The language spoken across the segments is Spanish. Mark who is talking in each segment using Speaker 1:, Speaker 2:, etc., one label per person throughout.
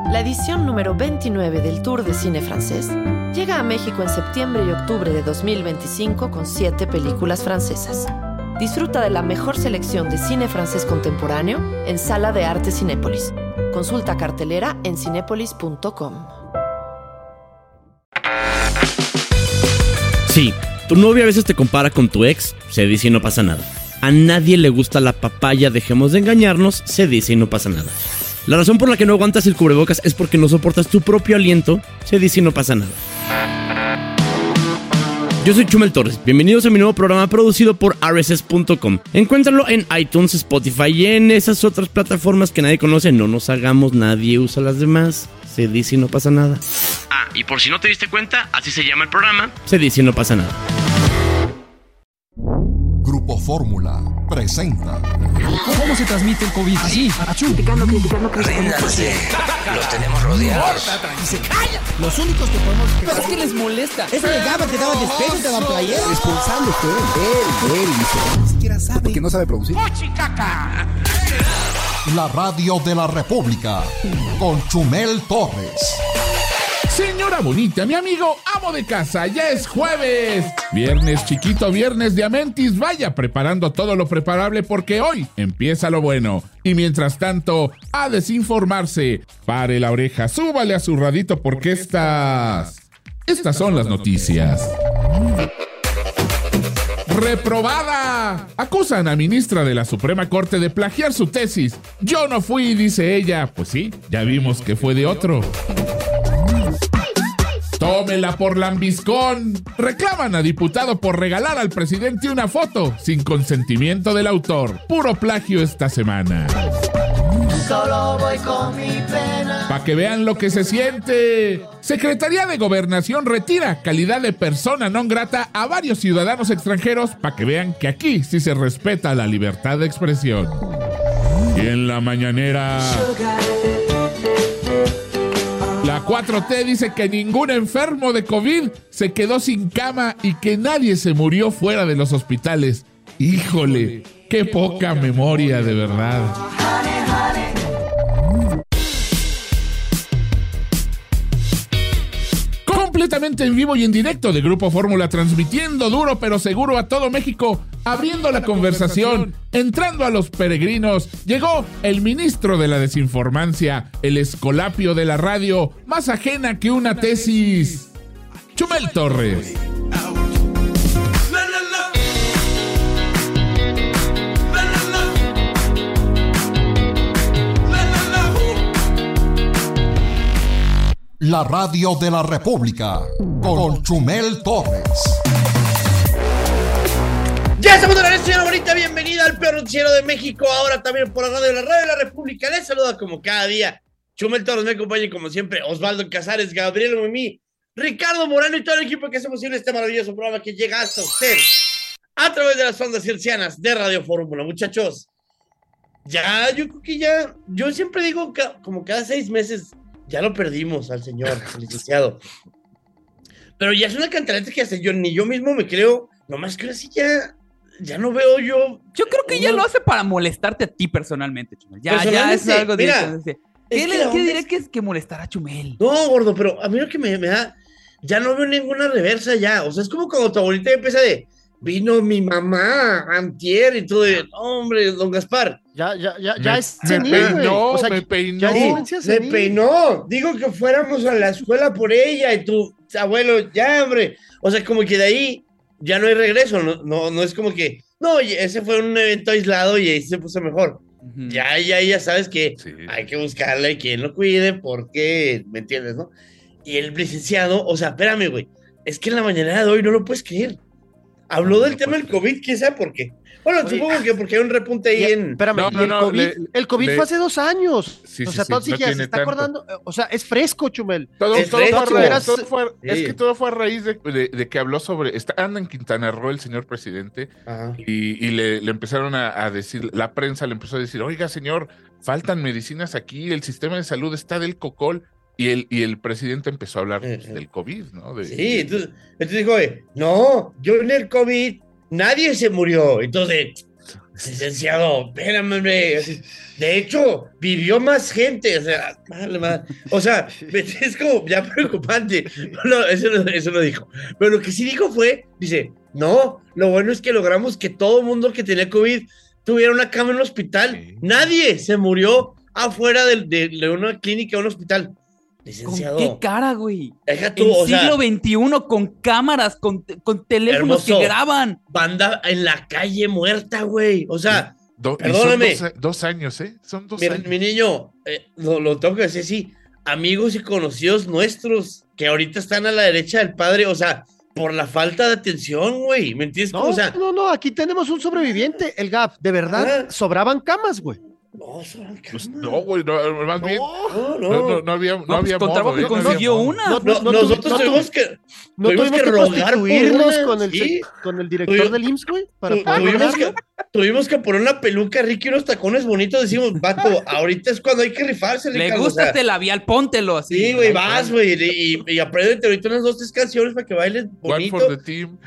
Speaker 1: La edición número 29 del Tour de Cine Francés llega a México en septiembre y octubre de 2025 con 7 películas francesas. Disfruta de la mejor selección de cine francés contemporáneo en Sala de Arte Cinépolis. Consulta cartelera en cinépolis.com.
Speaker 2: Sí, tu novia a veces te compara con tu ex, se dice y no pasa nada. A nadie le gusta la papaya, dejemos de engañarnos, se dice y no pasa nada. La razón por la que no aguantas el cubrebocas es porque no soportas tu propio aliento, se dice y no pasa nada. Yo soy Chumel Torres, bienvenidos a mi nuevo programa producido por rss.com. Encuéntralo en iTunes, Spotify y en esas otras plataformas que nadie conoce. No nos hagamos, nadie usa las demás, se dice y no pasa nada. Ah, y por si no te diste cuenta, así se llama el programa, se dice y no pasa nada.
Speaker 3: Grupo Fórmula presenta.
Speaker 4: ¿Cómo se transmite el COVID? Así,
Speaker 5: criticando. Ríndase, los tenemos rodeados.
Speaker 4: Y se calla. Los únicos que podemos...
Speaker 6: Pero es que les molesta.
Speaker 4: Eso le daba, te daban despecho, te daban playera.
Speaker 3: Responsable usted. Él hizo. Ni siquiera sabe. Porque no sabe producir. La radio de la República con Chumel Torres.
Speaker 7: Señora bonita, mi amigo amo de casa, ya es jueves. Viernes chiquito, viernes de Amentis. Vaya preparando todo lo preparable porque hoy empieza lo bueno. Y mientras tanto, a desinformarse. Pare la oreja, súbale a su radito porque estas son las noticias. ¡Reprobada! Acusan a ministra de la Suprema Corte de plagiar su tesis. Yo no fui, dice ella. Pues sí, ya vimos que fue de otro. ¡Tómela por lambiscón! Reclaman a diputado por regalar al presidente una foto sin consentimiento del autor. Puro plagio esta semana.
Speaker 6: Solo voy con mi pena.
Speaker 7: Pa' que vean lo que se siente. Secretaría de Gobernación retira calidad de persona non grata a varios ciudadanos extranjeros pa' que vean que aquí sí se respeta la libertad de expresión. Y en la mañanera... La 4T dice que ningún enfermo de COVID se quedó sin cama y que nadie se murió fuera de los hospitales. ¡Híjole! ¡Qué poca memoria, de verdad! Completamente en vivo y en directo de Grupo Fórmula, transmitiendo duro pero seguro a todo México, abriendo la conversación, entrando a los peregrinos. Llegó el ministro de la desinformancia, el escolapio de la radio, más ajena que una tesis. Chumel Torres.
Speaker 3: La radio de la República con Chumel Torres.
Speaker 8: Ya estamos en la señora bonita, bienvenida al peor noticiero de México, ahora también por la radio de la República. Les saluda como cada día Chumel Torres, me acompaña como siempre Osvaldo Casares, Gabriel Noemí, Ricardo Moreno y todo el equipo que hace posible este maravilloso programa que llega hasta usted a través de las ondas hercianas de Radio Fórmula. Muchachos, ya, yo creo que ya, yo siempre digo que como cada 6 meses ya lo perdimos al señor licenciado, pero ya es una cantaleta que hasta ni yo mismo me creo, nomás que así ya no veo yo.
Speaker 6: Yo creo que ya lo hace para molestarte a ti personalmente, Chumel. Ya es algo de
Speaker 8: mira,
Speaker 6: ¿Qué diré que es que molestar a Chumel?
Speaker 8: No, gordo, pero a mí lo que me da, ya no veo ninguna reversa ya. O sea, es como cuando tu abuelita empieza de, vino mi mamá antier y todo de, hombre, don Gaspar.
Speaker 9: Ya es senil, güey.
Speaker 8: O sea, me peinó. Digo que fuéramos a la escuela por ella y tu abuelo, ya, hombre. O sea, como que de ahí ya no hay regreso. No es como que, no, ese fue un evento aislado y ahí se puso mejor. Uh-huh. Ya sabes que sí, hay que buscarle a quien lo cuide porque, ¿me entiendes, no? Y el licenciado, o sea, espérame, güey, es que en la mañanera de hoy no lo puedes creer. Habló del tema del COVID, ¿quién sabe por qué? Bueno, oye, supongo que porque hay un repunte ahí en...
Speaker 9: Espérame, el COVID fue hace 2 años. Sí, o sea, todo sí, ya se está acordando. O sea, es fresco, Chumel.
Speaker 7: Es que todo fue a raíz de que habló sobre... Anda en Quintana Roo el señor presidente. Y le empezaron a decir, la prensa le empezó a decir, oiga, señor, faltan medicinas aquí, el sistema de salud está del cocol. Y el presidente empezó a hablar del COVID, ¿no?
Speaker 8: Sí, entonces dijo, no, yo en el COVID nadie se murió. Entonces, Licenciado, espérame, de hecho, vivió más gente, o sea, es como ya preocupante. No, eso no dijo. Pero lo que sí dijo dice, no, lo bueno es que logramos que todo el mundo que tenía COVID tuviera una cama en un hospital. Sí. Nadie se murió afuera de una clínica o un hospital. Licenciado.
Speaker 6: ¿Con qué cara, güey?
Speaker 8: Deja tú,
Speaker 6: siglo XXI con cámaras, con teléfonos que graban.
Speaker 8: Banda en la calle muerta, güey. O sea, perdóname.
Speaker 7: Son 2 años, ¿eh? Son 2 años.
Speaker 8: Mi niño, lo tengo que decir, sí. Amigos y conocidos nuestros que ahorita están a la derecha del padre, o sea, por la falta de atención, güey. ¿Me entiendes?
Speaker 9: No, aquí tenemos un sobreviviente, el Gap. De verdad, sobraban camas, güey.
Speaker 7: No, güey, más bien. No había
Speaker 6: modo. Que consiguió una.
Speaker 8: Nosotros tuvimos que
Speaker 9: prostituirnos con el director del IMSS, güey.
Speaker 8: Tuvimos que poner una peluca rica y unos tacones bonitos. Decimos, vato, ahorita es cuando hay que rifarse.
Speaker 6: Le gusta este labial, póntelo así.
Speaker 8: Sí, güey, vas, güey, y apréndete ahorita unas 2-3 canciones para que bailes bonito.
Speaker 7: One for the team.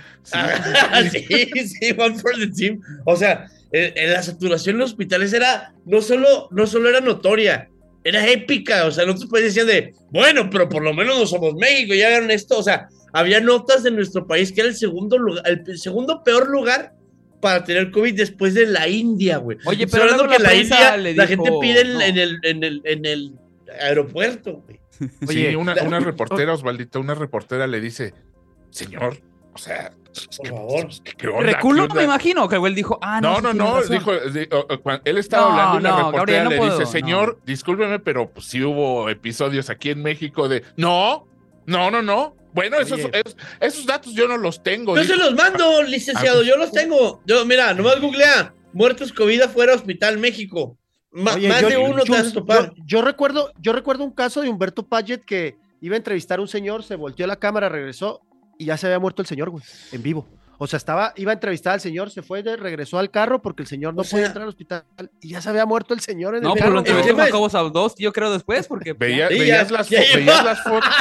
Speaker 8: Sí, one for the team. O sea, la saturación en los hospitales no solo era notoria, era épica. O sea, nosotros pues decían bueno, pero por lo menos no somos México, ya vieron esto. O sea, había notas de nuestro país que era el segundo peor lugar para tener COVID después de la India, güey.
Speaker 6: Oye, pero luego
Speaker 8: que la India la gente pide en el aeropuerto, güey.
Speaker 7: Oye, sí, una reportera, Osvaldito, le dice, señor, o sea,
Speaker 8: por favor.
Speaker 7: ¿Qué onda?
Speaker 6: Reculó, me imagino, que él dijo,
Speaker 7: no, dijo, él estaba hablando y la reportera Gabriel, le dice, señor, discúlpeme, pero pues, sí hubo episodios aquí en México de, no. Bueno, esos datos yo no los tengo.
Speaker 8: Yo se los mando, licenciado, yo los tengo. Mira, nomás googlea, muertos COVID afuera, Hospital México. Más de uno te vas a topar.
Speaker 9: Yo recuerdo un caso de Humberto Payet que iba a entrevistar a un señor, se volteó la cámara, regresó y ya se había muerto el señor, güey, en vivo. O sea, iba a entrevistar al señor, se fue, regresó al carro porque el señor no podía entrar al hospital y ya se había muerto el señor en el carro.
Speaker 6: No, pero lo entrevistó Jacobo Saldos, yo creo después, porque...
Speaker 7: Veías las fotos.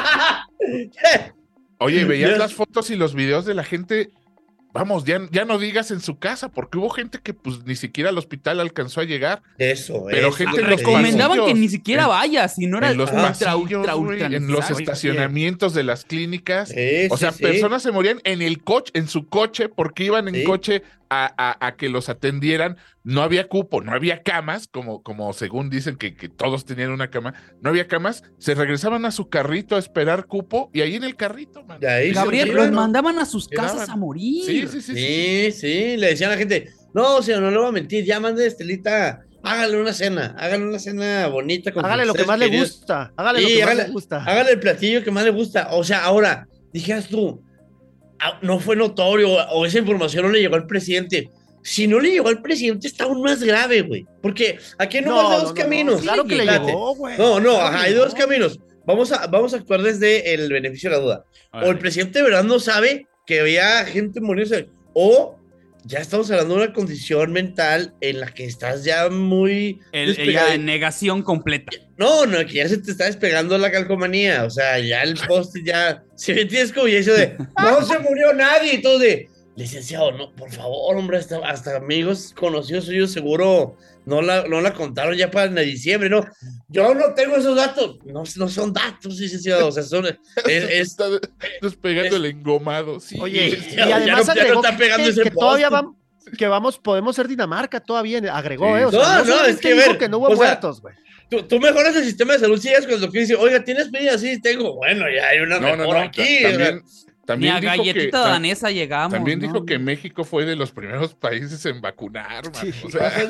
Speaker 7: Oye, veías las fotos y los videos de la gente, vamos, ya no digas en su casa, porque hubo gente que pues ni siquiera al hospital alcanzó a llegar.
Speaker 8: Pero
Speaker 7: gente
Speaker 6: recomendaban que ni siquiera vayas, si no era
Speaker 7: en los pasillos, en los estacionamientos de las clínicas. Personas se morían en su coche, porque iban en coche a que los atendieran. No había cupo, no había camas, como según dicen que todos tenían una cama, no había camas, se regresaban a su carrito a esperar cupo, y ahí en el carrito, man.
Speaker 6: Gabriel, los mandaban a sus casas a morir.
Speaker 8: Sí, le decían a la gente, no, señor, no le voy a mentir, ya mande Estelita, hágale una cena bonita.
Speaker 9: Hágale lo que más le gusta,
Speaker 8: hágale el platillo que más le gusta. O sea, ahora, dijeras tú, no fue notorio, o esa información no le llegó al presidente. Si no le llegó al presidente, está aún más grave, güey. Porque aquí hay dos caminos.
Speaker 9: Claro que le llegó, güey.
Speaker 8: Hay dos caminos. Vamos a actuar desde el beneficio de la duda. O el presidente de verdad no sabe que había gente muriéndose, o ya estamos hablando de una condición mental en la que estás ya muy...
Speaker 6: ya en negación completa.
Speaker 8: No, que ya se te está despegando la calcomanía. O sea, ya el post ya... Si me entiendes como ya eso de... No se murió nadie. Y todo de... Licenciado, no, por favor, hombre, hasta amigos conocidos suyos seguro no la contaron ya para diciembre, ¿no? Yo no tengo esos datos. No son datos, licenciado. O sea,
Speaker 7: está despegando el engomado. Sí.
Speaker 9: Oye, y además
Speaker 8: ya no está pegando ese
Speaker 9: que todavía podemos ser Dinamarca todavía, agregó,
Speaker 8: sí. O sea, no, es que
Speaker 9: no hubo muertos, güey.
Speaker 8: Tú mejoras el sistema de salud, sigues con el doctor y dice, oiga, ¿tienes medida? Sí, tengo. Bueno, ya hay una mejora aquí.
Speaker 6: Ni a galletita danesa llegamos.
Speaker 7: También dijo que México fue de los primeros países en vacunar, man.
Speaker 8: Sí. O sea,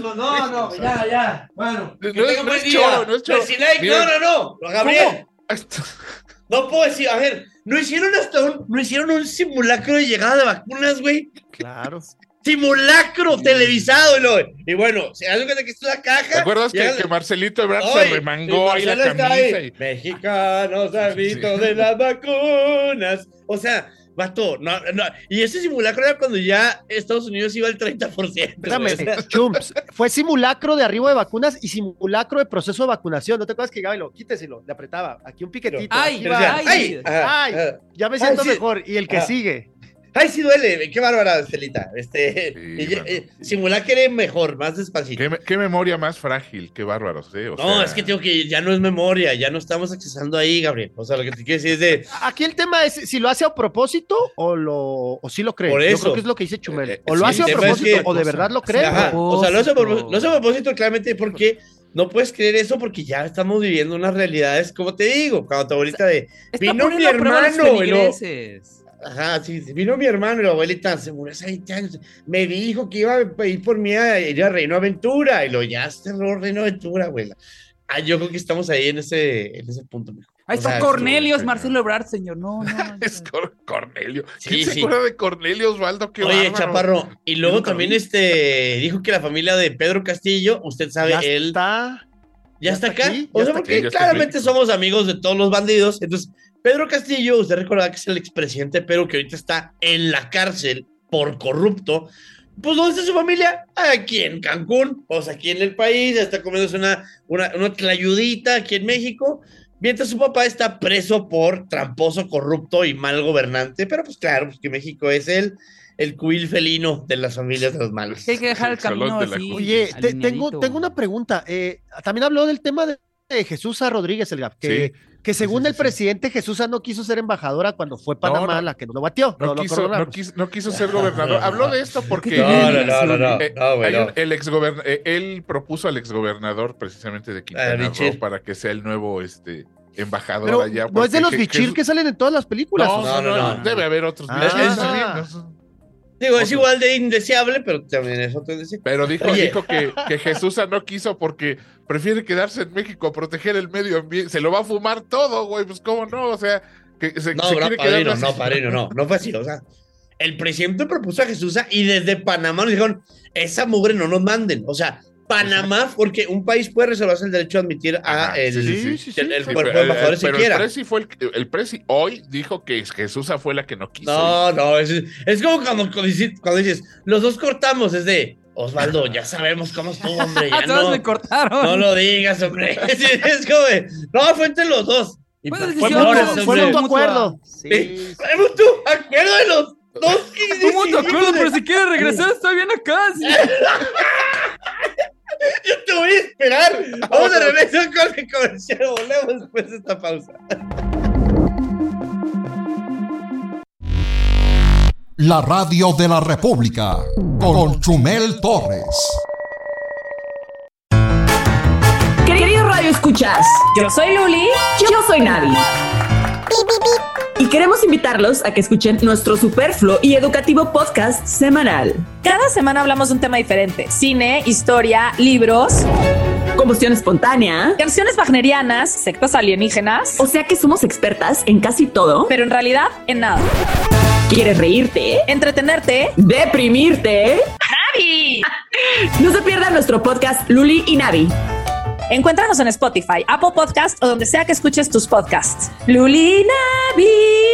Speaker 8: ya. Bueno,
Speaker 7: no es choro.
Speaker 8: No, Gabriel. No puedo decir, a ver, no hicieron un simulacro de llegada de vacunas, güey.
Speaker 9: Claro.
Speaker 8: Simulacro televisado, y bueno, se hace que esto es la caja.
Speaker 7: ¿Te acuerdas que Marcelito Ebrard se remangó ahí la camisa?
Speaker 8: Mexicanos, hábitos de las vacunas. O sea, vato, no. Y ese simulacro era cuando ya Estados Unidos iba al 30%.
Speaker 9: Espérame, Chumps, fue simulacro de arribo de vacunas y simulacro de proceso de vacunación. ¿No te acuerdas que Gaby quíteselo, le apretaba? Aquí un piquetito.
Speaker 6: ¡Ay!
Speaker 9: Ya me siento mejor. Y el que sigue.
Speaker 8: Ay, sí duele, qué bárbara, Estelita.
Speaker 7: Sí,
Speaker 8: Simular que eres mejor, más despacito.
Speaker 7: ¿Qué memoria más frágil, qué bárbaros, ¿eh?
Speaker 8: No, es que tengo que ya no es memoria, ya no estamos accesando ahí, Gabriel. O sea, lo que te quiero decir es de.
Speaker 9: Aquí el tema es si lo hace a propósito o sí lo cree.
Speaker 8: Por
Speaker 9: Yo
Speaker 8: eso.
Speaker 9: creo que es lo que dice Chumel. O
Speaker 7: sí,
Speaker 9: lo hace a
Speaker 8: el tema
Speaker 9: propósito
Speaker 8: es que-
Speaker 9: o de verdad lo cree.
Speaker 8: Ajá, o sea, lo hace a propósito claramente porque no puedes creer eso porque ya estamos viviendo unas realidades, como te digo, cuando tu abuelita de.
Speaker 6: Está
Speaker 8: Vino mi
Speaker 6: poniendo a prueba los
Speaker 8: hermano, y lo-
Speaker 6: feligreses.
Speaker 8: Ajá, sí, vino mi hermano y la abuelita se murió hace 20 años. Me dijo que iba a ir por mí a ir a Reino Aventura. Y lo ya cerró Reino Aventura, abuela. Yo creo que estamos ahí en ese punto. Mijo.
Speaker 6: Ahí
Speaker 8: O sea,
Speaker 6: está Cornelius, Marcelo Ebrard, señor. No.
Speaker 7: Es Cornelio.
Speaker 8: Sí,
Speaker 7: ¿Quién se
Speaker 8: sí.
Speaker 7: acuerda de Cornelio, Osvaldo? Qué
Speaker 8: Oye,
Speaker 7: bárbaro.
Speaker 8: Chaparro, y luego
Speaker 6: nunca
Speaker 8: también
Speaker 6: vi.
Speaker 8: dijo que la familia de Pedro Castillo, usted sabe,
Speaker 9: Ya
Speaker 8: él
Speaker 9: está.
Speaker 8: ya está acá.
Speaker 9: aquí,
Speaker 8: O
Speaker 9: ya
Speaker 8: sea,
Speaker 9: está
Speaker 8: porque
Speaker 7: aquí, ya está
Speaker 8: claramente
Speaker 7: aquí.
Speaker 8: somos amigos de todos los bandidos. Entonces, Pedro Castillo, usted recordará que es el expresidente de Perú, que ahorita está en la cárcel por corrupto. Pues, ¿dónde está su familia? Aquí en Cancún, o sea, aquí en el país, está comiéndose una tlayudita aquí en México, mientras su papá está preso por tramposo, corrupto y mal gobernante. Pero pues claro, pues que México es el cubil felino de las familias de los malos.
Speaker 6: Que hay que dejar el
Speaker 7: El salón
Speaker 6: camino
Speaker 7: de la
Speaker 6: así.
Speaker 9: Oye,
Speaker 6: alineadito.
Speaker 9: tengo una pregunta. También habló del tema de Jesús Rodríguez, el Gap, que según el presidente Jesús no quiso ser embajadora cuando fue Panamá,
Speaker 7: No.
Speaker 9: la que nos lo batió.
Speaker 7: No quiso ser gobernador. Habló de esto porque él propuso al exgobernador precisamente de Quintana Roo para que sea el nuevo embajador
Speaker 9: Pero
Speaker 7: allá.
Speaker 9: no es de los
Speaker 7: porque
Speaker 9: bichir que salen en todas las películas.
Speaker 8: No.
Speaker 7: Debe haber otros
Speaker 9: Ah.
Speaker 7: bichir
Speaker 8: Es-
Speaker 7: también.
Speaker 8: Digo, es igual de indeseable, pero también es otro indeseable.
Speaker 7: Pero dijo
Speaker 8: Oye.
Speaker 7: que Jesús no quiso porque prefiere quedarse en México a proteger el medio ambiente. Se lo va a fumar todo, güey. Pues cómo no, o sea, que se quiere quedar así.
Speaker 8: No fue así, o sea, el presidente propuso a Jesús y desde Panamá nos dijeron, esa mugre no nos manden, o sea, Panamá, porque un país puede reservarse el derecho a admitir a
Speaker 7: Ajá,
Speaker 8: el
Speaker 7: Sí,
Speaker 8: cuerpo de embajadores
Speaker 7: pero
Speaker 8: siquiera.
Speaker 7: el presi hoy dijo que Jesús fue la que no quiso.
Speaker 8: No, es como cuando dices, los dos cortamos, es de, Osvaldo, ya sabemos cómo estuvo, hombre, ya
Speaker 6: Todos
Speaker 8: no,
Speaker 6: me cortaron.
Speaker 8: no lo digas, hombre. Es como de, no, fue entre los dos. Y
Speaker 6: Fue
Speaker 8: fue
Speaker 6: decisión,
Speaker 8: por
Speaker 6: fue
Speaker 8: eso,
Speaker 9: Fue
Speaker 8: hombre.
Speaker 9: mutuo acuerdo.
Speaker 8: Sí. Fue mutuo acuerdo de los dos.
Speaker 6: Un mutuo acuerdo, pero si quieres regresar, estoy bien acá. Sí.
Speaker 8: Yo te voy a esperar. Vamos a regresar con el comercial. Volvemos después de esta pausa.
Speaker 3: La radio de la República con Chumel Torres.
Speaker 10: Queridos Radio Escuchas, yo soy Luli, yo soy Navi. Y queremos invitarlos a que escuchen nuestro superfluo y educativo podcast semanal.
Speaker 11: Cada semana hablamos de un tema diferente: cine, historia, libros,
Speaker 10: Combustión espontánea.
Speaker 11: canciones wagnerianas, sectas alienígenas,
Speaker 10: O sea que somos expertas en casi todo.
Speaker 11: pero en realidad en nada.
Speaker 10: ¿Quieres reírte?
Speaker 11: Entretenerte.
Speaker 10: ¿Deprimirte?
Speaker 11: ¡Navi!
Speaker 10: No se pierdan nuestro podcast Luli y Navi.
Speaker 11: Encuéntranos en Spotify, Apple Podcast o donde sea que escuches tus podcasts. Luli y Navi.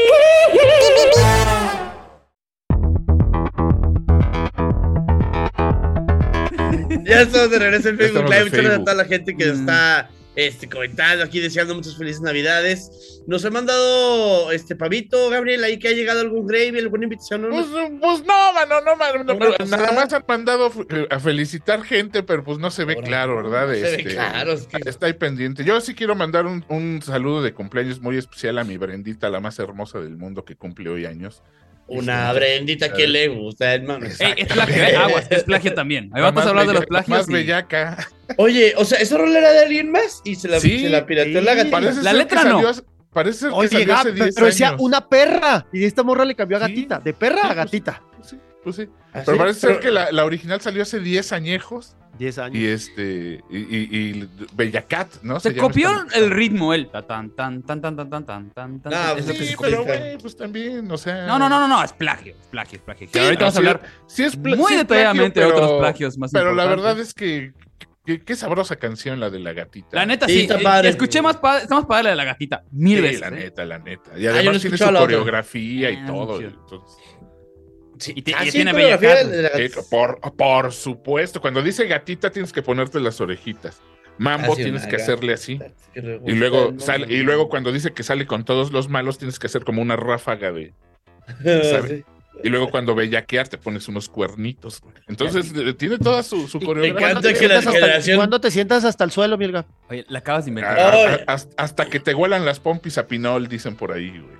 Speaker 8: Ya estamos de regreso en Facebook
Speaker 7: Estamos
Speaker 8: Live.
Speaker 7: en
Speaker 8: Muchas gracias a
Speaker 7: Facebook.
Speaker 8: toda la gente que nos está comentando aquí, deseando muchas felices Navidades. Nos ha mandado Pavito, Gabriel, ahí que ha llegado algún gravy, alguna invitación. ¿No?
Speaker 7: Pues no, mano,
Speaker 8: Una
Speaker 7: nada
Speaker 8: posada.
Speaker 7: más han mandado a felicitar gente, pero pues no se ve claro, ¿verdad?
Speaker 8: No se ve claro, es que-
Speaker 7: Está ahí pendiente. Yo sí quiero mandar un saludo de cumpleaños muy especial a mi Brendita, la más hermosa del mundo, que cumple hoy años.
Speaker 8: Una Brendita que le gusta, hermano.
Speaker 6: Ey, es plagio, aguas, es plagio también. Ahí vamos a hablar de los plagios.
Speaker 7: Más
Speaker 6: y-
Speaker 7: bellaca.
Speaker 8: Oye, o sea, ¿esa rola era de alguien más? Y se la
Speaker 7: Sí,
Speaker 8: pirateó la gatita.
Speaker 7: Parece
Speaker 6: La
Speaker 7: ser
Speaker 6: letra
Speaker 7: que
Speaker 6: no.
Speaker 7: salió hace- Parece ser que
Speaker 9: Oye,
Speaker 7: salió
Speaker 9: Gab,
Speaker 7: hace 10
Speaker 9: pero decía
Speaker 7: años.
Speaker 9: una perra. Y esta morra le cambió a
Speaker 7: Sí.
Speaker 9: gatita. De perra a gatita.
Speaker 7: Pues sí.
Speaker 8: ¿Ah,
Speaker 7: Pero
Speaker 8: sí?
Speaker 7: parece
Speaker 8: Pero-
Speaker 7: ser que la original salió hace 10 añejos
Speaker 9: 10 años.
Speaker 7: y Bellacat, ¿no?
Speaker 6: Se
Speaker 7: llama
Speaker 6: copió
Speaker 7: esta-
Speaker 6: el ritmo, él. Tan, tan, tan, tan, tan, tan, tan, tan, tan.
Speaker 8: Ah,
Speaker 6: Es lo que
Speaker 8: sí,
Speaker 6: se
Speaker 7: Sí,
Speaker 6: copió.
Speaker 7: pero güey, pues también, o sea.
Speaker 6: No, es plagio, es plagio, es plagio. Que
Speaker 7: Sí,
Speaker 6: ahorita vamos a
Speaker 7: sí,
Speaker 6: hablar
Speaker 7: sí es
Speaker 6: muy
Speaker 7: sí es
Speaker 6: detalladamente
Speaker 7: plagio,
Speaker 6: de
Speaker 7: pero-
Speaker 6: otros plagios más
Speaker 7: Pero la
Speaker 6: importantes.
Speaker 7: verdad es que qué sabrosa canción la de la gatita.
Speaker 6: La neta,
Speaker 8: Sí,
Speaker 6: sí.
Speaker 8: está padre.
Speaker 6: Escuché más padre, está más padre la de la gatita. Mil
Speaker 7: Sí,
Speaker 6: veces.
Speaker 7: la
Speaker 6: ¿eh?
Speaker 7: neta, la neta. Y
Speaker 8: yo no
Speaker 7: además
Speaker 8: he
Speaker 7: tiene su
Speaker 8: escuchado la otra.
Speaker 7: coreografía y
Speaker 6: Ah,
Speaker 7: todo.
Speaker 6: chido.
Speaker 7: Entonces,
Speaker 8: Sí,
Speaker 6: Y te-
Speaker 8: ah,
Speaker 6: y
Speaker 8: sí,
Speaker 6: tiene
Speaker 8: coreografía
Speaker 6: Bellacat.
Speaker 8: de la gatita.
Speaker 7: por supuesto, cuando dice gatita tienes que ponerte las orejitas. Mambo
Speaker 8: Así,
Speaker 7: tienes
Speaker 8: una
Speaker 7: que
Speaker 8: gata.
Speaker 7: hacerle así.
Speaker 8: Que le
Speaker 7: Y
Speaker 8: gusta
Speaker 7: luego
Speaker 8: el
Speaker 7: sale,
Speaker 8: nombre.
Speaker 7: y luego cuando dice que sale con todos los malos, tienes que hacer como una ráfaga de.
Speaker 8: Sí.
Speaker 7: ¿sabe? Y luego cuando bellaquear te pones unos cuernitos, güey. Entonces tiene toda su coreografía.
Speaker 8: Me encanta que la generación...
Speaker 9: ¿Cuándo te sientas hasta el suelo, Mielga?
Speaker 6: Oye, la acabas de inventar.
Speaker 7: Hasta que te huelan las pompis a pinol, dicen por ahí, güey.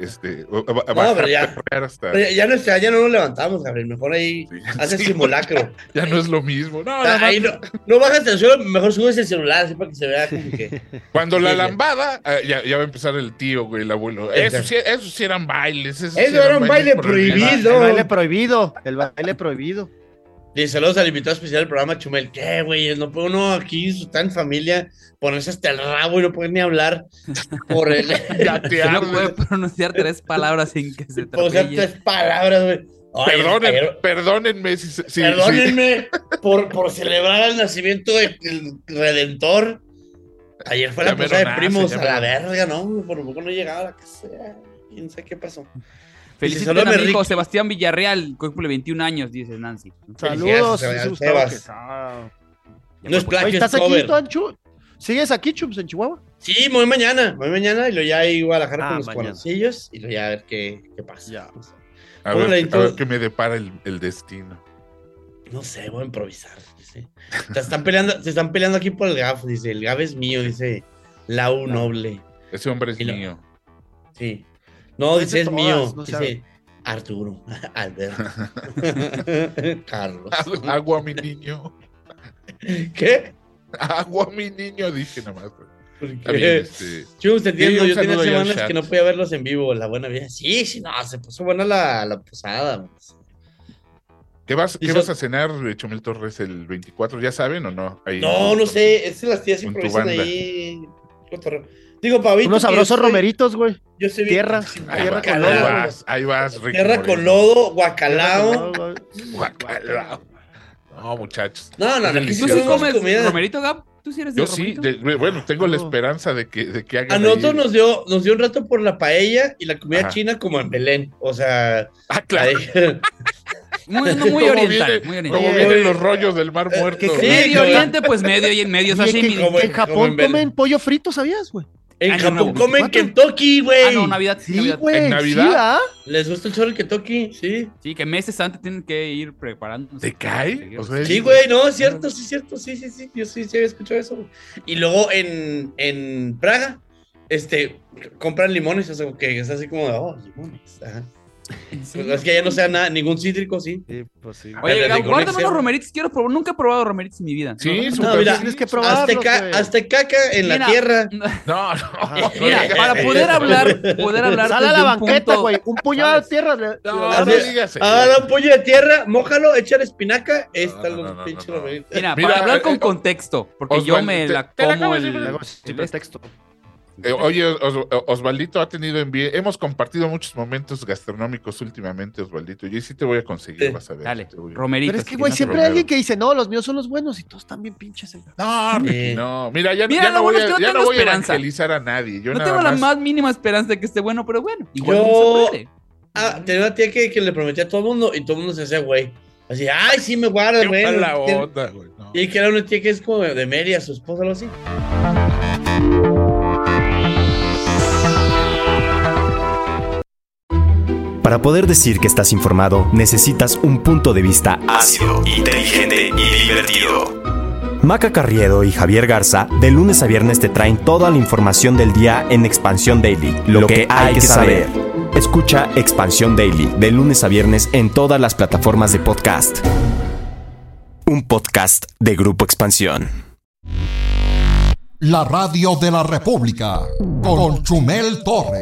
Speaker 8: Pero ya no nos levantamos, Gabriel. Mejor ahí haces simulacro.
Speaker 7: Ya no es lo mismo.
Speaker 8: No bajas el suelo, mejor subes el celular, así para que se vea como que...
Speaker 7: Cuando la lambada, ya va a empezar el tío, güey, el abuelo. Eso sí eran bailes.
Speaker 8: Eso era un baile prohibido.
Speaker 9: El baile prohibido.
Speaker 8: Y saludos al invitado especial del programa, Chumel. ¿Qué, güey? No puede uno aquí, está en familia, ponerse hasta el rabo y no puede ni hablar por el...
Speaker 6: No puede pronunciar 3 palabras sin que se
Speaker 8: atropelle. Pronunciar 3 palabras, güey.
Speaker 7: Perdónenme
Speaker 8: perdónenme por celebrar el nacimiento del Redentor. Ayer fue la posada de primos a la verga, ¿no? Por poco no llegaba a la casa. ¿Quién sabe qué pasó?
Speaker 6: Feliciten a mi hijo Sebastián Villarreal, cumple 21 años, dice Nancy.
Speaker 9: Saludos,
Speaker 8: Sebas. No es plagio,
Speaker 9: ¿Estás
Speaker 8: es cover.
Speaker 9: aquí, Anchu? ¿Sigues aquí, Chums, en Chihuahua?
Speaker 8: Sí, voy mañana y lo ya a Guadalajara con los conocillos y lo ya a ver qué pasa.
Speaker 7: Ya. A ver qué me depara el destino.
Speaker 8: No sé, voy a improvisar. Dice. Se están peleando aquí por el GAF, dice. El GAF es mío, dice Lau Noble.
Speaker 7: Ese hombre es mío.
Speaker 8: Sí. No, dice es mío. No dice Arturo, Alberto, Carlos.
Speaker 7: Agua, mi niño.
Speaker 8: ¿Qué?
Speaker 7: Agua, mi niño, dije nomás.
Speaker 8: Chus, te entiendo. Yo tenía semanas que no podía verlos en vivo. La buena vida. Sí, no, se puso buena la posada.
Speaker 7: ¿Qué vas a cenar, Chumel Torres, el 24? ¿Ya saben o no? Ahí
Speaker 8: no sé. Es que las tías improvisan ahí. Digo, Pavito.
Speaker 9: Unos sabrosos romeritos, güey.
Speaker 8: Yo sé bien.
Speaker 9: Tierra con lodo.
Speaker 7: Ahí vas, Ricky
Speaker 8: Tierra
Speaker 7: Moreno.
Speaker 8: con lodo, guacalao.
Speaker 7: No, muchachos.
Speaker 8: No.
Speaker 6: ¿Tú sí comes romerito, Gab? ¿Tú sí eres de romerito?
Speaker 7: Yo sí. Bueno, tengo la esperanza de que hagan.
Speaker 8: A nosotros nos dio un rato por la paella y la comida china como en Belén. O sea.
Speaker 7: Claro.
Speaker 6: Muy oriental.
Speaker 7: Como vienen los rollos del Mar Muerto.
Speaker 6: Medio Oriente, pues medio sashimi.
Speaker 9: En Japón comen pollo frito, ¿sabías, güey?
Speaker 8: En Japón comen Kentucky, güey.
Speaker 6: Navidad.
Speaker 9: Sí, güey.
Speaker 7: ¿En Navidad?
Speaker 8: ¿Les gusta el chorro el Kentucky? Sí.
Speaker 6: Sí, que meses antes tienen que ir preparando.
Speaker 7: ¿Te cae?
Speaker 8: Sí, güey, no, es cierto, sí. Yo sí había escuchado eso. Y luego en Praga, compran limones, o sea, que es así como, limones, ajá. Sí, es que ya no sea ningún cítrico, sí.
Speaker 9: Pues sí.
Speaker 6: Oye, guárdame unos romeritos, quiero probar. Nunca he probado romeritos en mi vida.
Speaker 7: Sí,
Speaker 8: mira,
Speaker 9: tienes que probarlos,
Speaker 8: hasta caca en la tierra.
Speaker 7: No.
Speaker 6: Mira, para poder hablar
Speaker 9: sal a la banqueta, güey. Un puñado de tierra.
Speaker 7: No digas eso.
Speaker 8: Un puño de tierra, mójalo, échale espinaca. Los pinches romeritos.
Speaker 6: Mira, para hablar con contexto, porque yo me la como
Speaker 9: sin pretexto.
Speaker 7: Oye, Osvaldito ha tenido hemos compartido muchos momentos gastronómicos últimamente, Osvaldito. Yo sí te voy a conseguir, vas a ver.
Speaker 6: Dale, romeritos.
Speaker 9: Pero es que, güey, siempre hay alguien que dice, no, los míos son los buenos y todos están bien pinches.
Speaker 7: No. Mira, ya no voy a evangelizar a nadie. Yo
Speaker 6: no tengo la más mínima esperanza de que esté bueno, pero bueno.
Speaker 8: Igual tenía una tía que le prometía a todo el mundo y todo el mundo se hacía güey. Así, ay, sí me guarda, güey. Y que era una tía que es como de Mérida, su esposa, algo así.
Speaker 12: Para poder decir que estás informado, necesitas un punto de vista ácido, inteligente y divertido. Maca Carriedo y Javier Garza, de lunes a viernes te traen toda la información del día en Expansión Daily. Lo que hay que saber. Escucha Expansión Daily, de lunes a viernes en todas las plataformas de podcast. Un podcast de Grupo Expansión.
Speaker 3: La Radio de la República, con Chumel Torres.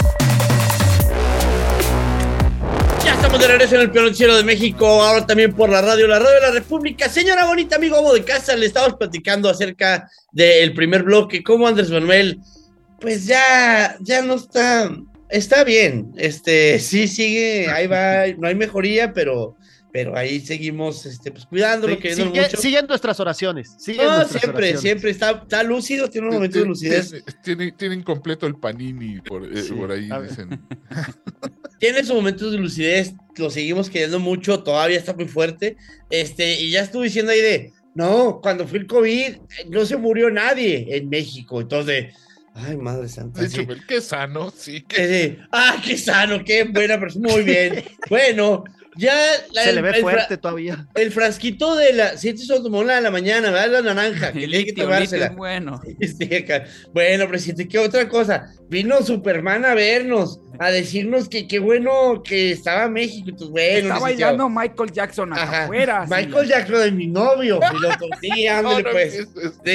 Speaker 8: Ya estamos de regreso en el Peor Noticiero de México, ahora también por la radio de la República. Señora bonita, amigo amo de casa, le estamos platicando acerca del primer bloque. ¿Cómo Andrés Manuel? Pues ya no está bien. Sí sigue, ahí va, no hay mejoría, pero ahí seguimos pues cuidándolo, mucho.
Speaker 9: Siguen nuestras oraciones.
Speaker 8: Siempre está lúcido, tiene unos momentos de lucidez.
Speaker 7: Tiene incompleto el panini por ahí, dicen.
Speaker 8: Tiene sus momentos de lucidez, lo seguimos queriendo mucho, todavía está muy fuerte. Y ya estuve diciendo ahí no, cuando fue el COVID, no se murió nadie en México. Entonces, Ay, madre santa.
Speaker 7: Sí, Chumel, qué sano, sí.
Speaker 8: Qué sano, qué buena persona. Muy bien. Bueno, ya.
Speaker 9: Se le ve fuerte todavía.
Speaker 8: El frasquito de la. Sí, esto es como una de la mañana, ¿verdad? La naranja. Que hay que tomársela.
Speaker 6: Es bueno.
Speaker 8: Sí, bueno, presidente, ¿qué otra cosa? Vino Superman a vernos, a decirnos que qué bueno que estaba México. Entonces, bueno,
Speaker 6: está bailando Michael Jackson afuera.
Speaker 8: Michael Jackson de mi novio. Sí, ándale, pues.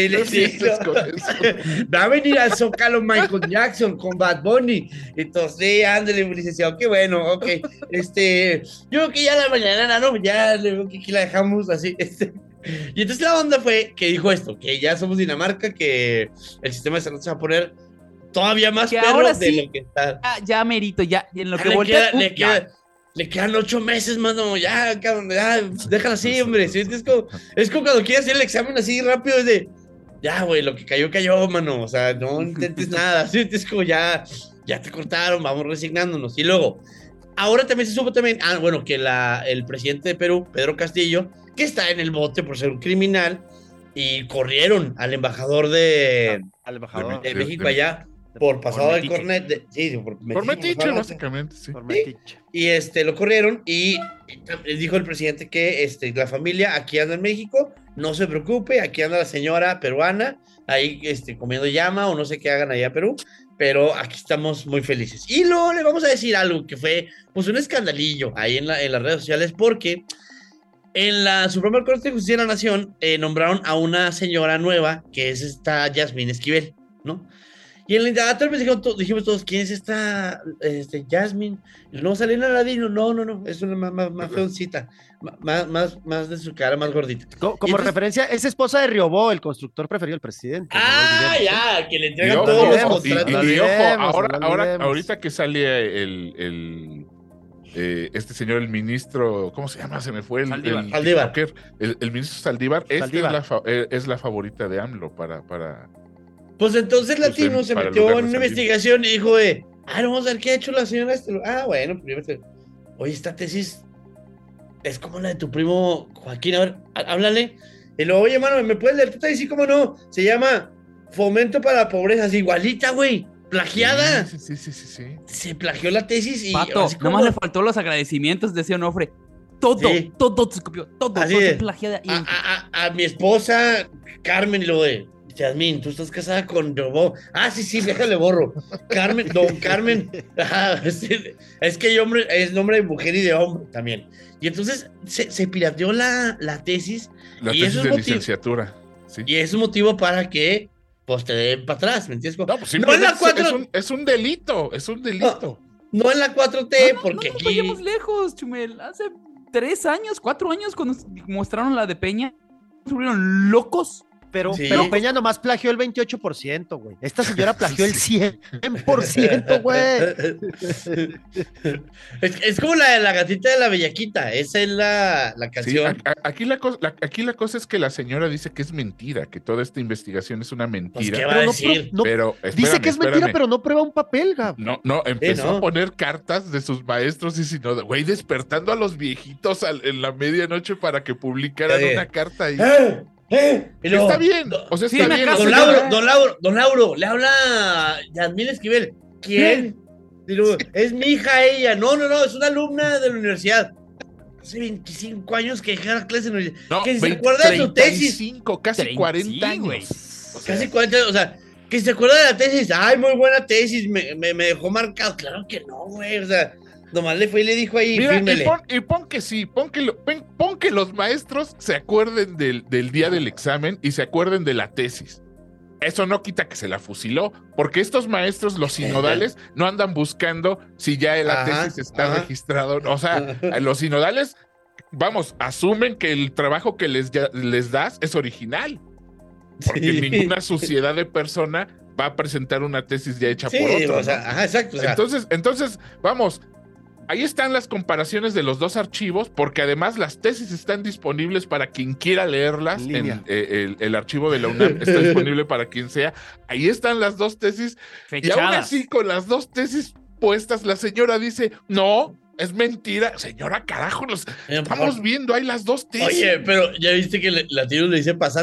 Speaker 8: Va a venir al Zócalo Michael Jackson con Bad Bunny. Entonces, sí, ándale, licenciado. Qué bueno, ok. Yo creo que ya la mañana, ¿no? Ya aquí la dejamos así. Y entonces la onda fue que dijo esto, que ya somos Dinamarca, que el sistema de salud se va a poner todavía más perro de lo que está.
Speaker 6: Ya merito, ya en lo que voltea.
Speaker 8: Le quedan 8 meses, mano, ya, déjala así, hombre. ¿Sí? Es como cuando quieres hacer el examen así rápido, es de, ya, güey, lo que cayó, mano, o sea, no intentes nada. ¿Sí? Es como ya te cortaron, vamos resignándonos. Y luego, ahora también se supo que el presidente de Perú, Pedro Castillo, que está en el bote por ser un criminal, y corrieron al embajador de México allá por pasado del cornet.
Speaker 7: Por metiche, básicamente, sí.
Speaker 8: Por metiche. Y lo corrieron y dijo el presidente que la familia aquí anda en México, no se preocupe, aquí anda la señora peruana, ahí comiendo llama o no sé qué hagan allá en Perú, pero aquí estamos muy felices. Y luego le vamos a decir algo que fue pues un escandalillo ahí en las redes sociales, porque en la Suprema Corte de Justicia de la Nación nombraron a una señora nueva, que es esta Yasmín Esquivel, ¿no? Y en el indagatorio dijimos todos, ¿quién es esta Yasmín? Y luego salió en el ladino, no, es una más feoncita, más de su cara, más gordita.
Speaker 9: Como referencia, es esposa de Riobó, el constructor preferido del presidente.
Speaker 8: Ya, que le entregan todos los contratos.
Speaker 7: Y ojo, ahorita que sale este señor, el ministro, ¿cómo se llama? Se me fue
Speaker 8: Saldívar.
Speaker 7: El ministro Saldívar. Es la favorita de AMLO para
Speaker 8: pues entonces Latino se metió en una investigación y dijo vamos a ver qué ha hecho la señora bueno, primero oye, esta tesis es como la de tu primo Joaquín, a ver, háblale. Y luego, oye, mano, ¿me puedes leer tu tesis? Sí, ¿cómo no? Se llama Fomento para la Pobreza, así, igualita, güey. Plagiada.
Speaker 7: Sí.
Speaker 8: Se plagió la tesis y...
Speaker 6: Pato, nomás le faltó los agradecimientos de ese Onofre. Todo se copió, todo plagiada.
Speaker 8: A mi esposa, Carmen, y luego de... Yasmín, tú estás casada con Robó. Sí, déjale borro. Carmen. Es que es nombre de mujer y de hombre también. Y entonces se pirateó la tesis.
Speaker 7: La tesis de licenciatura. Sí.
Speaker 8: Y es un motivo para que pues te den para atrás, ¿me entiendes?
Speaker 7: No, pues simplemente es un delito,
Speaker 8: No en la 4T, porque
Speaker 6: aquí... No vayamos lejos, Chumel. Hace 3 años, 4 años, cuando mostraron la de Peña, se volvieron locos.
Speaker 9: Pero Peña nomás plagió el 28%, güey. Esta señora plagió el 100%, güey.
Speaker 8: Es como la de la gatita de la bellaquita. Esa es la canción.
Speaker 7: Sí, aquí la cosa es que la señora dice que es mentira, que toda esta investigación es una mentira.
Speaker 8: Pues, ¿qué va a decir?
Speaker 9: Dice que es mentira, pero no prueba un papel, Gab.
Speaker 7: No, empezó a poner cartas de sus maestros y güey, despertando a los viejitos en la medianoche para que publicaran una carta ahí. Está bien, o sea, está bien.
Speaker 8: Don Lauro, le habla Yasmín Esquivel. ¿Quién? Digo, es mi hija ella. No, es una alumna de la universidad. Hace 25 años que dejé la clase en la universidad.
Speaker 7: No,
Speaker 8: que se acuerda de su tesis.
Speaker 7: Casi 40 años.
Speaker 8: Casi 40 años, o sea, que se acuerda de la tesis. Ay, muy buena tesis, me dejó marcado. Claro que no, güey, o sea... Nomás le fue y le dijo ahí, fírmele.
Speaker 7: Y pon que sí, pon que los maestros se acuerden del día del examen y se acuerden de la tesis. Eso no quita que se la fusiló, porque estos maestros, los sinodales, no andan buscando si ya la tesis está registrado. O sea, los sinodales, asumen que el trabajo que les das es original. Porque ninguna sociedad de persona va a presentar una tesis ya hecha por otro.
Speaker 8: O sea, exacto. O sea.
Speaker 7: Entonces, vamos... Ahí están las comparaciones de los dos archivos, porque además las tesis están disponibles para quien quiera leerlas. El archivo de la UNAM está disponible para quien sea. Ahí están las dos tesis. Fechadas. Y aún así, con las dos tesis puestas, la señora dice, no, es mentira. Señora, carajo, estamos viendo ahí las dos tesis.
Speaker 8: Oye, pero ya viste que Latino le dice pasante.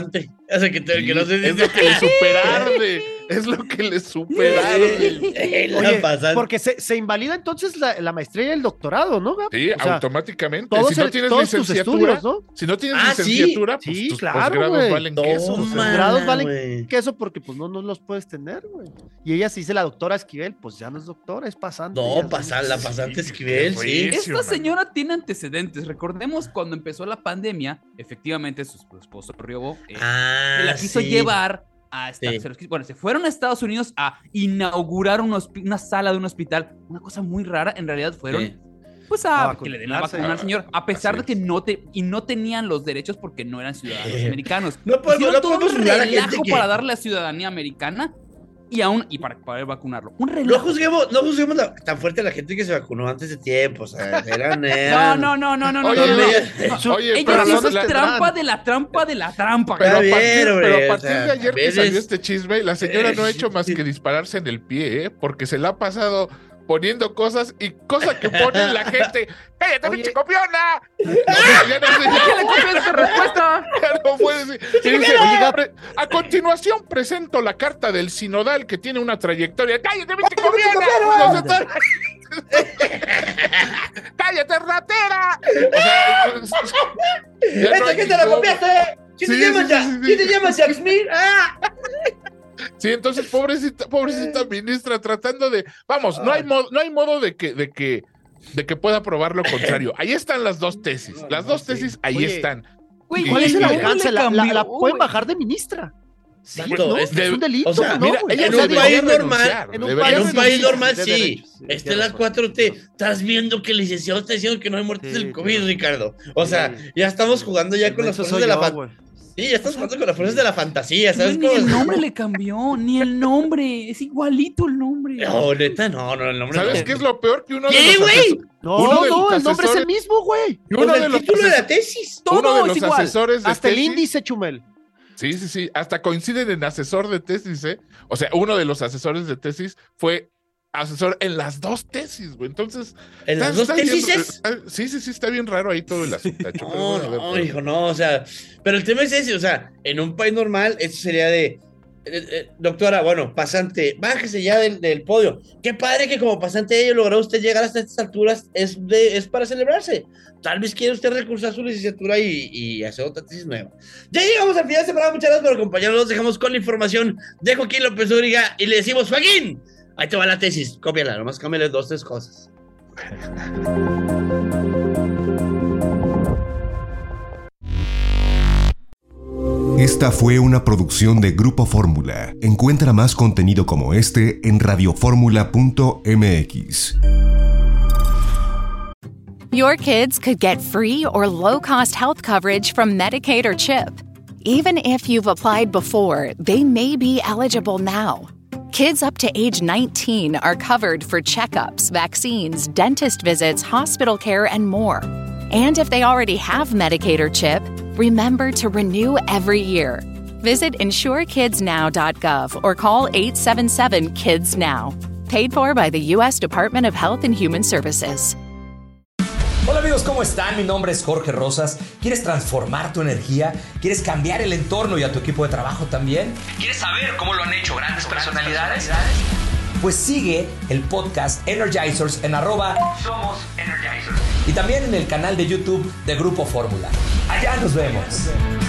Speaker 8: O sea, que no sé si
Speaker 7: es lo que le superarde. Es lo que le superarde.
Speaker 9: Oye, porque se invalida entonces la maestría y el doctorado, ¿no, Gab?
Speaker 7: Sí,
Speaker 9: o sea,
Speaker 7: automáticamente. Si no tienes licenciatura,
Speaker 9: estudios, ¿no?
Speaker 7: Si no tienes licenciatura,
Speaker 9: sí,
Speaker 7: pues tus
Speaker 9: claro,
Speaker 7: posgrados valen queso.
Speaker 9: Los posgrados valen queso porque pues no los puedes tener, güey. Y ella se dice la doctora Esquivel, pues ya no es doctora, es pasante.
Speaker 8: No, la pasante Esquivel, sí.
Speaker 6: Esta señora tiene antecedentes. Recordemos cuando empezó la pandemia, efectivamente su esposo Riobo se la quiso llevar a bueno, se fueron a Estados Unidos a inaugurar una sala de un hospital, una cosa muy rara. En realidad fueron pues a que le den la vacuna al señor, a pesar de que no tenían los derechos porque no eran ciudadanos americanos. Hicieron todo un relajo para darle la ciudadanía americana y para poder vacunarlo. Un relajo.
Speaker 8: No juzguemos tan fuerte a la gente que se vacunó antes de tiempo. O sea, eran
Speaker 6: No.
Speaker 7: Oye,
Speaker 6: ella hizo trampa de la trampa de la trampa.
Speaker 7: Pero a partir de ayer que salió este chisme, la señora no ha hecho más que dispararse en el pie, porque se la ha pasado poniendo cosas que pone la gente. ¡Cállate, pinche copiona! Ya no sé.
Speaker 6: ¿Qué le copió esa respuesta?
Speaker 7: Ya no puede decir. A continuación presento la carta del sinodal que tiene una trayectoria. ¡Cállate, pinche copiona! ¡Cállate, ratera!
Speaker 8: ¡Esta gente la copiaste! ¿Quién te llama Jack Smith?
Speaker 7: Sí, entonces pobrecita ministra, tratando de, vamos, no hay modo de que pueda probar lo contrario. Ahí están las dos tesis. Las dos tesis ahí están.
Speaker 9: Güey, ¿cuál es el alcance? La pueden bajar de ministra. Sí, no, es un delito.
Speaker 8: O sea, mira, en un país normal, sí. Está en la 4T. Estás viendo que el licenciado está diciendo que no hay muertes del COVID, Ricardo. O sea, ya estamos jugando ya con las fuerzas de la fantasía. Sí, ya estás jugando con las fuerzas de la fantasía, ¿sabes?
Speaker 6: Ni el nombre le cambió, ni el nombre. Es igualito el nombre.
Speaker 8: No, neta, no, el nombre.
Speaker 7: ¿Sabes qué es lo peor? Que uno de
Speaker 8: los
Speaker 9: güey? No, el nombre es el mismo, güey.
Speaker 8: El título de la tesis.
Speaker 7: Uno de los asesores de
Speaker 9: hasta tesis, el índice, Chumel.
Speaker 7: Sí. Hasta coinciden en asesor de tesis, ¿eh? O sea, uno de los asesores de tesis fue asesor en las dos tesis, güey. Entonces,
Speaker 8: ¿en las dos tesis?
Speaker 7: Sí, está bien raro ahí todo el asunto.
Speaker 8: No, hijo, no, o sea, pero el tema es ese, o sea, en un país normal, esto sería de, doctora, bueno, pasante, bájese ya del podio. Qué padre que como pasante logró usted llegar hasta estas alturas, es para celebrarse. Tal vez quiere usted recursar su licenciatura y hacer otra tesis nueva. Ya llegamos al final de este programa, muchas gracias por acompañarnos, nos dejamos con la información de Joaquín López Dóriga y le decimos, Joaquín, ahí te va la tesis, cópiala, nomás cámbiale 2-3 cosas.
Speaker 13: Esta fue una producción de Grupo Fórmula. Encuentra más contenido como este en radioformula.mx.
Speaker 14: Your kids could get free or low-cost health coverage from Medicaid or CHIP. Even if you've applied before, they may be eligible now. Kids up to age 19 are covered for checkups, vaccines, dentist visits, hospital care, and more. And if they already have Medicaid or CHIP, remember to renew every year. Visit insurekidsnow.gov or call 877-KIDS-NOW. Paid for by the U.S. Department of Health and Human Services.
Speaker 15: Hola amigos, ¿cómo están? Mi nombre es Jorge Rosas. ¿Quieres transformar tu energía? ¿Quieres cambiar el entorno y a tu equipo de trabajo también? ¿Quieres saber cómo lo han hecho grandes personalidades? Pues sigue el podcast Energizers en @Somos Energizers. Y también en el canal de YouTube de Grupo Fórmula. Allá nos vemos.